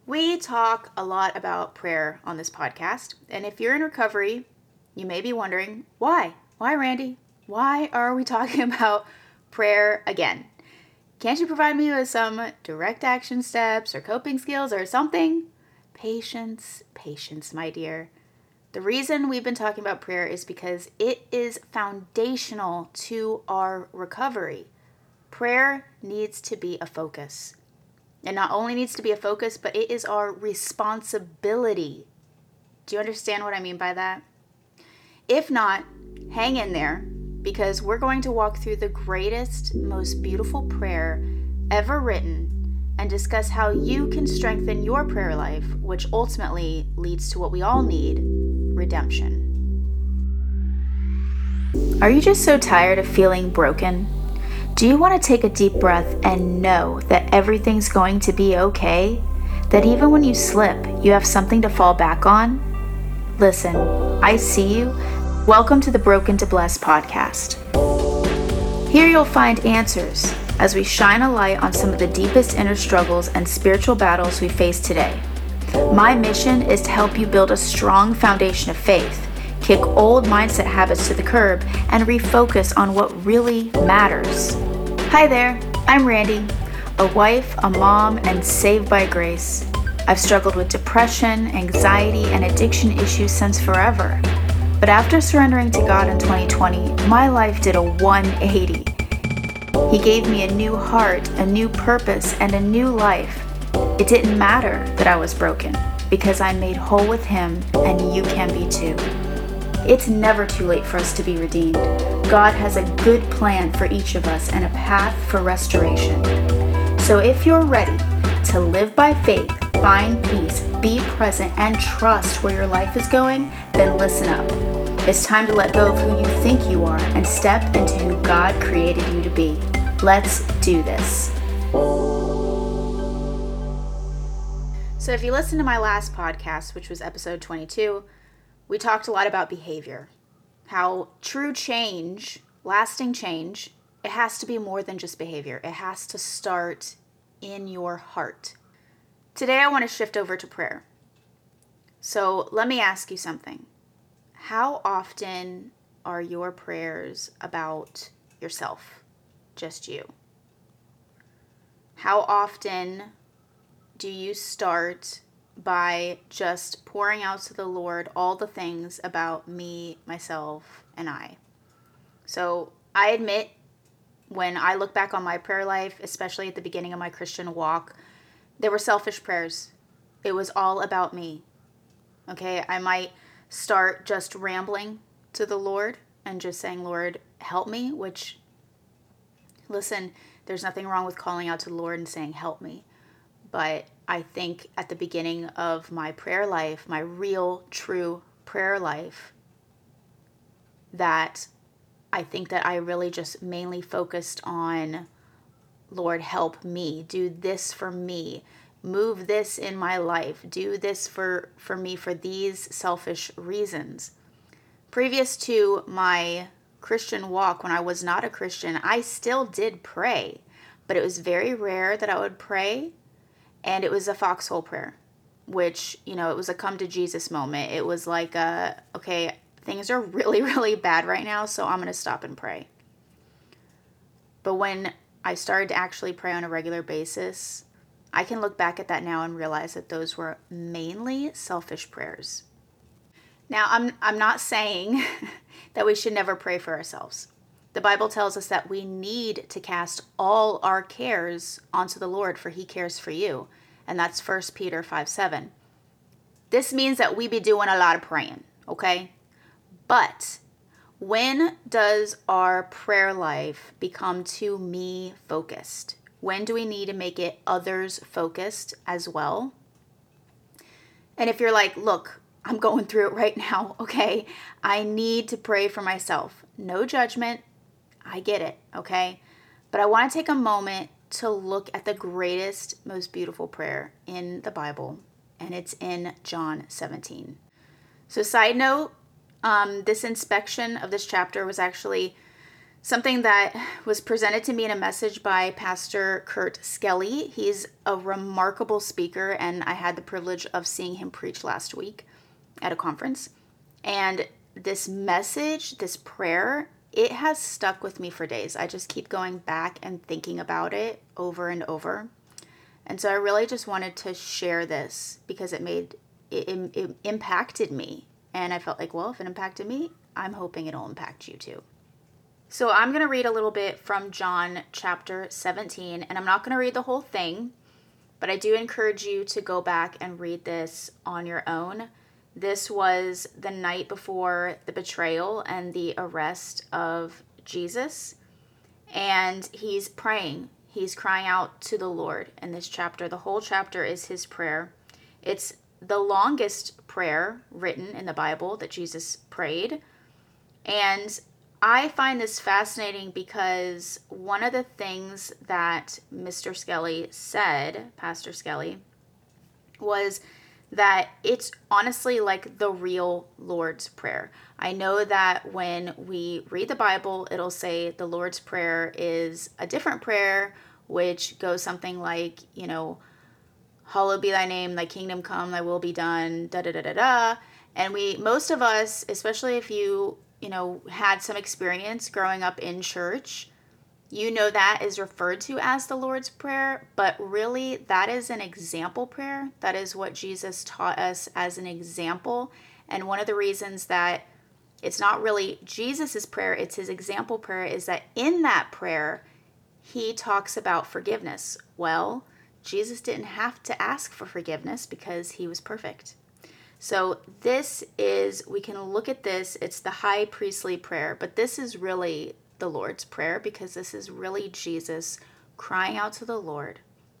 We talk a lot about prayer on this podcast, and if you're in recovery, you may be wondering, why? Why, Randy? Why are we talking about prayer again? Can't you provide me with some direct action steps or coping skills or something? Patience, my dear. The reason we've been talking about prayer is because it is foundational to our recovery. Prayer needs to be a focus. It not only needs to be a focus, but it is our responsibility. Do you understand what I mean by that? If not, hang in there, because we're going to walk through the greatest, most beautiful prayer ever written and discuss how you can strengthen your prayer life, which ultimately leads to what we all need, redemption. Are you just so tired of feeling broken? Do you want to take a deep breath and know that everything's going to be okay? That even when you slip, you have something to fall back on? Listen, I see you. Welcome to the Broken to Blessed podcast. Here you'll find answers as we shine a light on some of the deepest inner struggles and spiritual battles we face today. My mission is to help you build a strong foundation of faith, kick old mindset habits to the curb, and refocus on what really matters. Hi there, I'm Randy, a wife, a mom, and saved by grace. I've struggled with depression, anxiety, and addiction issues since forever. But after surrendering to God in 2020, my life did a 180. He gave me a new heart, a new purpose, and a new life. It didn't matter that I was broken, because I'm made whole with Him, and you can be too. It's never too late for us to be redeemed. God has a good plan for each of us and a path for restoration. So if you're ready to live by faith, find peace, be present, and trust where your life is going, then listen up. It's time to let go of who you think you are and step into who God created you to be. Let's do this. So if you listened to my last podcast, which was episode 22, we talked a lot about behavior. How true change, lasting change, it has to be more than just behavior. It has to start in your heart. Today I want to shift over to prayer. So let me ask you something. How often are your prayers about yourself? Just you? How often do you start by just pouring out to the Lord all the things about me, myself, and I? So I admit, when I look back on my prayer life, especially at the beginning of my Christian walk, there were selfish prayers. It was all about me. Okay, I might start just rambling to the Lord and just saying, Lord, help me, which, listen, there's nothing wrong with calling out to the Lord and saying, help me. But I think at the beginning of my prayer life, my real, true prayer life, that I think that I really just mainly focused on, Lord, help me, do this for me, move this in my life, do this for me for these selfish reasons. Previous to my Christian walk, when I was not a Christian, I still did pray, but it was very rare that I would pray. And it was a foxhole prayer, which, it was a come to Jesus moment. It was like, okay, things are really, really bad right now, so I'm going to stop and pray. But when I started to actually pray on a regular basis, I can look back at that now and realize that those were mainly selfish prayers. Now, I'm not saying that we should never pray for ourselves. The Bible tells us that we need to cast all our cares onto the Lord, for He cares for you. And that's 1 Peter 5:7. This means that we be doing a lot of praying, okay? But when does our prayer life become too me focused? When do we need to make it others focused as well? And if you're like, look, I'm going through it right now, okay? I need to pray for myself. No judgment. I get it, okay? But I want to take a moment to look at the greatest, most beautiful prayer in the Bible, and it's in John 17. So side note, this inspection of this chapter was actually Something that was presented to me in a message by Pastor Kurt Skelly. He's a remarkable speaker, and I had the privilege of seeing him preach last week at a conference. And this message, this prayer, it has stuck with me for days. I just keep going back and thinking about it over and over. And so I really just wanted to share this because it impacted me. And I felt like, well, if it impacted me, I'm hoping it'll impact you too. So I'm going to read a little bit from John chapter 17, and I'm not going to read the whole thing, but I do encourage you to go back and read this on your own. This was the night before the betrayal and the arrest of Jesus, and he's praying. He's crying out to the Lord in this chapter. The whole chapter is his prayer. It's the longest prayer written in the Bible that Jesus prayed, and I find this fascinating because one of the things that Mr. Skelly said, Pastor Skelly, was that it's honestly like the real Lord's Prayer. I know that when we read the Bible, it'll say the Lord's Prayer is a different prayer, which goes something like, hallowed be thy name, thy kingdom come, thy will be done, da da da da da. And most of us, especially if you had some experience growing up in church, that is referred to as the Lord's Prayer, but really that is an example prayer. That is what Jesus taught us as an example. And one of the reasons that it's not really Jesus's prayer, it's his example prayer, is that in that prayer, he talks about forgiveness. Well, Jesus didn't have to ask for forgiveness because he was perfect. So we can look at this, it's the high priestly prayer, but this is really the Lord's Prayer because this is really Jesus crying out to the Lord.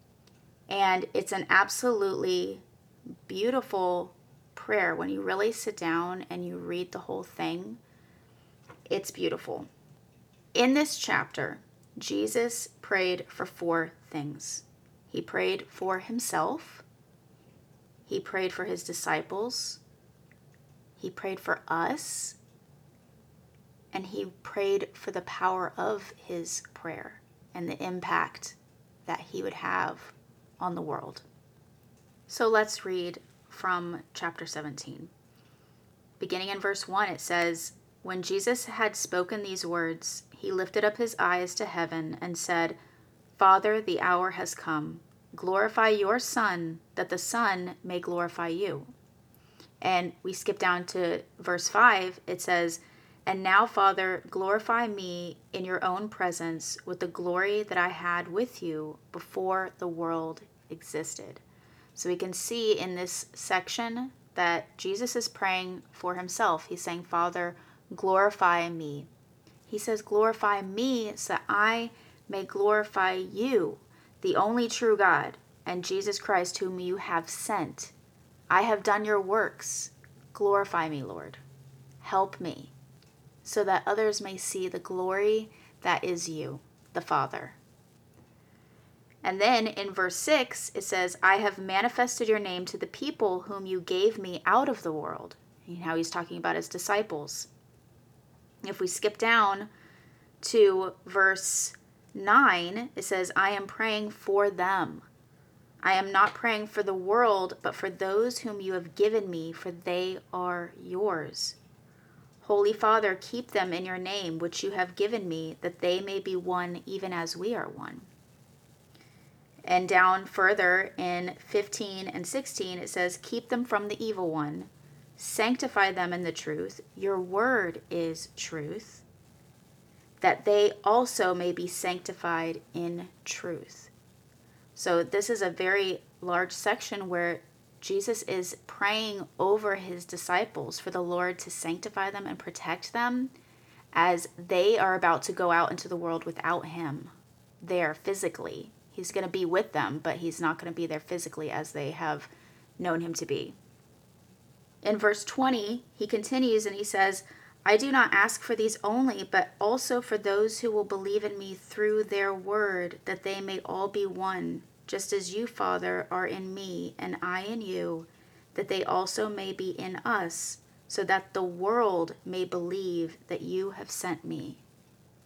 And it's an absolutely beautiful prayer. When you really sit down and you read the whole thing, it's beautiful. In this chapter, Jesus prayed for 4 things. He prayed for himself. He prayed for his disciples. He prayed for us. And he prayed for the power of his prayer and the impact that he would have on the world. So let's read from chapter 17. Beginning in verse 1, it says, "When Jesus had spoken these words, he lifted up his eyes to heaven and said, 'Father, the hour has come. Glorify your Son, that the Son may glorify you.'" And we skip down to verse 5. It says, "And now, Father, glorify me in your own presence with the glory that I had with you before the world existed." So we can see in this section that Jesus is praying for himself. He's saying, "Father, glorify me." He says, "Glorify me so that I may glorify you, the only true God, and Jesus Christ, whom you have sent. I have done your works. Glorify me, Lord. Help me, so that others may see the glory that is you, the Father." And then in verse 6, it says, "I have manifested your name to the people whom you gave me out of the world." And how he's talking about his disciples. If we skip down to verse 9, it says, "I am praying for them. I am not praying for the world, but for those whom you have given me, for they are yours. Holy Father, keep them in your name, which you have given me, that they may be one even as we are one." And down further in 15 and 16, it says, "Keep them from the evil one. Sanctify them in the truth. Your word is truth, that they also may be sanctified in truth." So this is a very large section where Jesus is praying over his disciples for the Lord to sanctify them and protect them as they are about to go out into the world without him there physically. He's going to be with them, but he's not going to be there physically as they have known him to be. In verse 20, he continues and he says, "I do not ask for these only, but also for those who will believe in me through their word, that they may all be one, just as you, Father, are in me and I in you, that they also may be in us, so that the world may believe that you have sent me."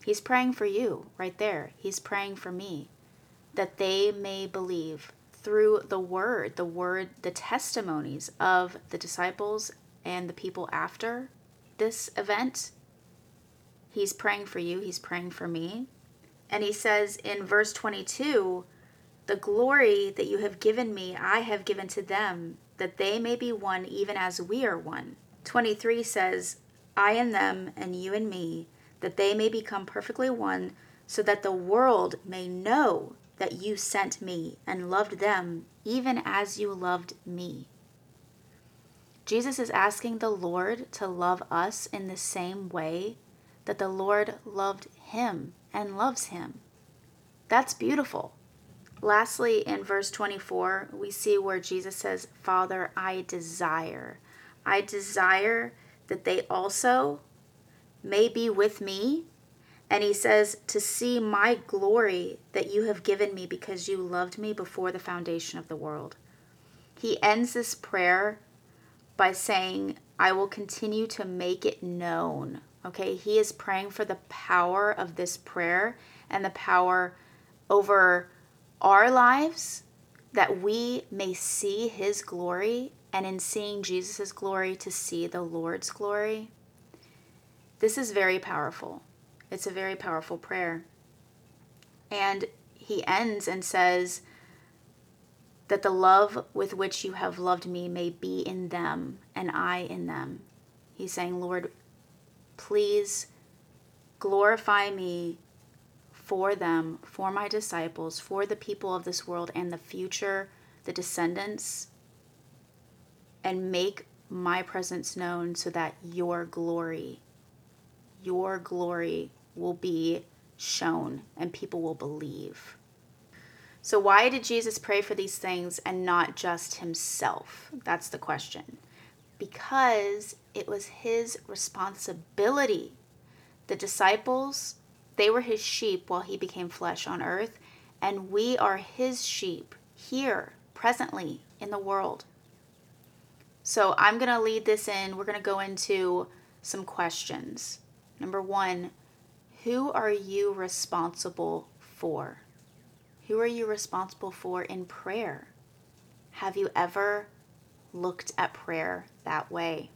He's praying for you right there. He's praying for me, that they may believe through the word, the testimonies of the disciples and the people after this event. He's praying for you. He's praying for me. And he says in verse 22, the glory that you have given me, I have given to them, that they may be one even as we are one. 23 says, I and them and you and me, that they may become perfectly one, so that the world may know that you sent me and loved them even as you loved me. Jesus is asking the Lord to love us in the same way that the Lord loved him and loves him. That's beautiful. Lastly, in verse 24, we see where Jesus says, Father, I desire that they also may be with me. And he says, to see my glory that you have given me because you loved me before the foundation of the world. He ends this prayer by saying, I will continue to make it known. Okay, he is praying for the power of this prayer and the power over our lives, that we may see his glory, and in seeing Jesus' glory, to see the Lord's glory. This is very powerful. It's a very powerful prayer. And he ends and says that the love with which you have loved me may be in them and I in them. He's saying, Lord, please glorify me for them, for my disciples, for the people of this world and the future, the descendants, and make my presence known so that your glory will be shown and people will believe. So why did Jesus pray for these things and not just himself? That's the question. Because it was his responsibility. The disciples, they were his sheep while he became flesh on earth, and we are his sheep here, presently, in the world. So I'm going to lead this in. We're going to go into some questions. Number 1, who are you responsible for? Who are you responsible for in prayer? Have you ever looked at prayer that way?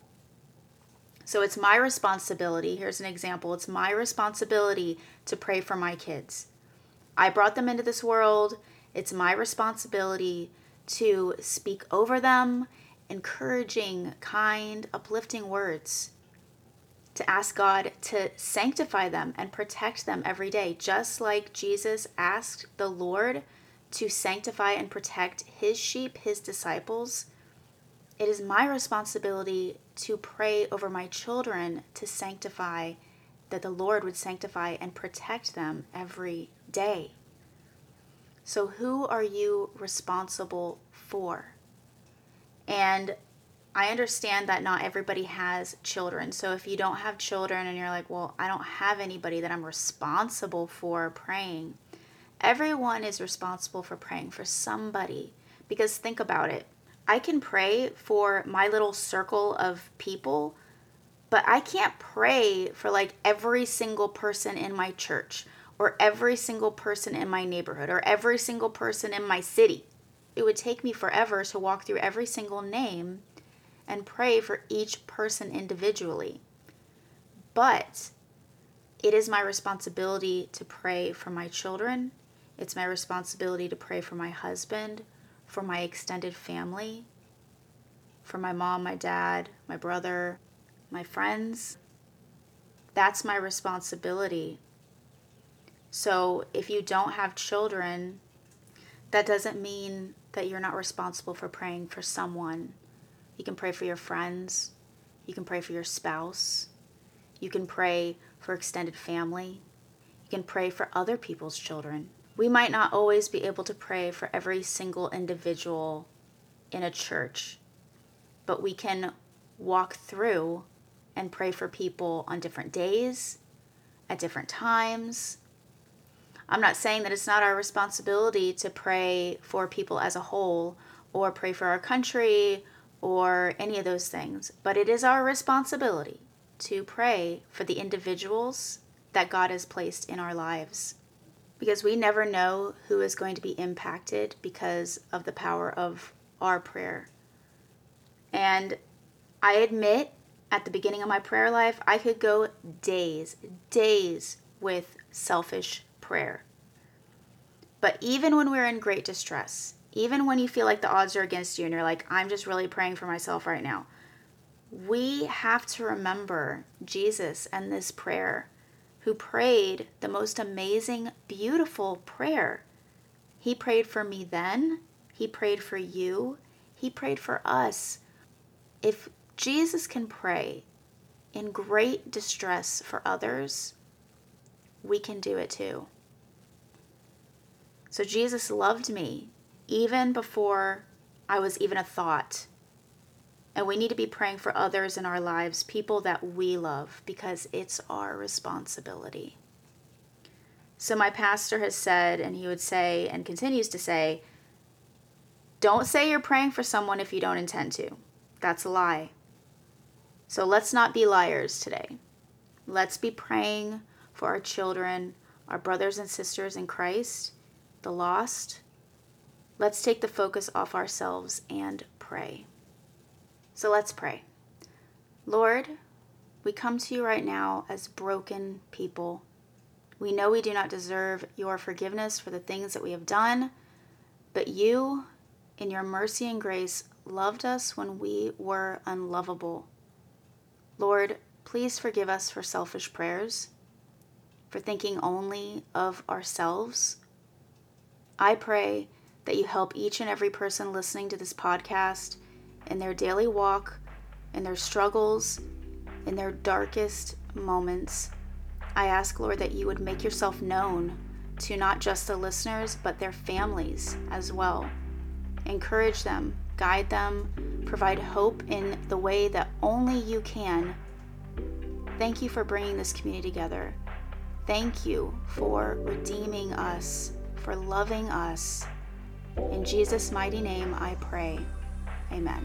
So it's my responsibility. Here's an example. It's my responsibility to pray for my kids. I brought them into this world. It's my responsibility to speak over them, encouraging, kind, uplifting words, to ask God to sanctify them and protect them every day, just like Jesus asked the Lord to sanctify and protect his sheep, his disciples. It is my responsibility to pray over my children to sanctify, that the Lord would sanctify and protect them every day. So who are you responsible for? And I understand that not everybody has children. So if you don't have children and you're like, well, I don't have anybody that I'm responsible for praying. Everyone is responsible for praying for somebody. Because think about it. I can pray for my little circle of people, but I can't pray for like every single person in my church or every single person in my neighborhood or every single person in my city. It would take me forever to walk through every single name and pray for each person individually. But it is my responsibility to pray for my children. It's my responsibility to pray for my husband, for my extended family, for my mom, my dad, my brother, my friends. That's my responsibility. So if you don't have children, that doesn't mean that you're not responsible for praying for someone. You can pray for your friends. You can pray for your spouse. You can pray for extended family. You can pray for other people's children. We might not always be able to pray for every single individual in a church, but we can walk through and pray for people on different days, at different times. I'm not saying that it's not our responsibility to pray for people as a whole or pray for our country or any of those things, but it is our responsibility to pray for the individuals that God has placed in our lives. Because we never know who is going to be impacted because of the power of our prayer. And I admit, at the beginning of my prayer life, I could go days with selfish prayer. But even when we're in great distress, even when you feel like the odds are against you and you're like, I'm just really praying for myself right now, we have to remember Jesus and this prayer, who prayed the most amazing, beautiful prayer. He prayed for me then. He prayed for you. He prayed for us. If Jesus can pray in great distress for others, we can do it too. So Jesus loved me even before I was even a thought. And we need to be praying for others in our lives, people that we love, because it's our responsibility. So my pastor has said, and he would say, and continues to say, don't say you're praying for someone if you don't intend to. That's a lie. So let's not be liars today. Let's be praying for our children, our brothers and sisters in Christ, the lost. Let's take the focus off ourselves and pray. So let's pray. Lord, we come to you right now as broken people. We know we do not deserve your forgiveness for the things that we have done, but you, in your mercy and grace, loved us when we were unlovable. Lord, please forgive us for selfish prayers, for thinking only of ourselves. I pray that you help each and every person listening to this podcast in their daily walk, in their struggles, in their darkest moments. I ask, Lord, that you would make yourself known to not just the listeners, but their families as well. Encourage them, guide them, provide hope in the way that only you can. Thank you for bringing this community together. Thank you for redeeming us, for loving us. In Jesus' mighty name I pray. Amen.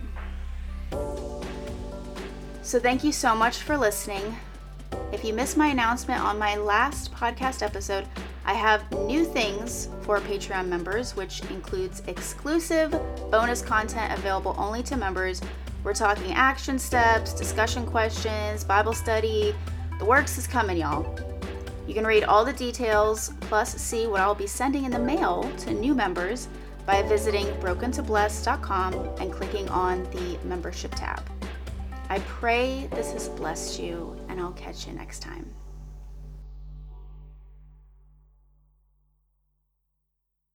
So thank you so much for listening. If you missed my announcement on my last podcast episode, I have new things for Patreon members, which includes exclusive bonus content available only to members. We're talking action steps, discussion questions, Bible study. The works is coming, y'all. You can read all the details, plus see what I'll be sending in the mail to new members by visiting brokentoblessed.com and clicking on the membership tab. I pray this has blessed you, and I'll catch you next time.